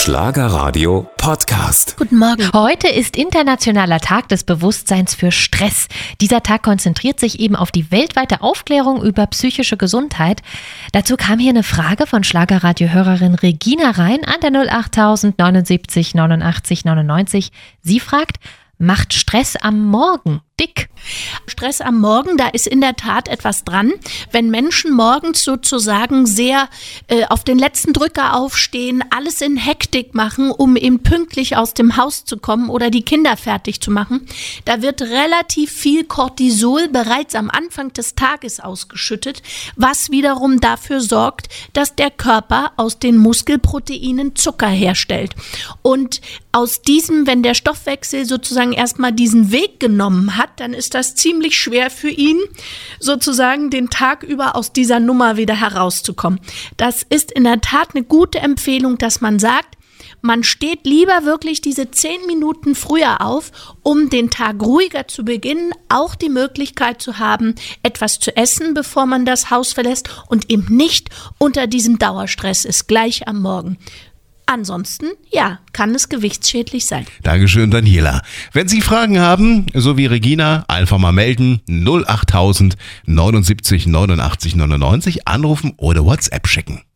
Schlagerradio Podcast. Guten Morgen. Heute ist Internationaler Tag des Bewusstseins für Stress. Dieser Tag konzentriert sich eben auf die weltweite Aufklärung über psychische Gesundheit. Dazu kam hier eine Frage von Schlagerradio-Hörerin Regina rein an der 08000 79 89 99. Sie fragt: Macht Stress am Morgen dick? Stress am Morgen, da ist in der Tat etwas dran. Wenn Menschen morgens sozusagen sehr auf den letzten Drücker aufstehen, alles in Hektik machen, um eben pünktlich aus dem Haus zu kommen oder die Kinder fertig zu machen, da wird relativ viel Cortisol bereits am Anfang des Tages ausgeschüttet, was wiederum dafür sorgt, dass der Körper aus den Muskelproteinen Zucker herstellt. Und aus diesem, wenn der Stoffwechsel sozusagen erstmal diesen Weg genommen hat, dann ist das ziemlich schwer für ihn, sozusagen den Tag über aus dieser Nummer wieder herauszukommen. Das ist in der Tat eine gute Empfehlung, dass man sagt, man steht lieber wirklich diese 10 Minuten früher auf, um den Tag ruhiger zu beginnen, auch die Möglichkeit zu haben, etwas zu essen, bevor man das Haus verlässt und eben nicht unter diesem Dauerstress ist, gleich am Morgen. Ansonsten, ja, kann es gewichtsschädlich sein. Dankeschön, Daniela. Wenn Sie Fragen haben, so wie Regina, einfach mal melden. 08000 79 89 99 anrufen oder WhatsApp schicken.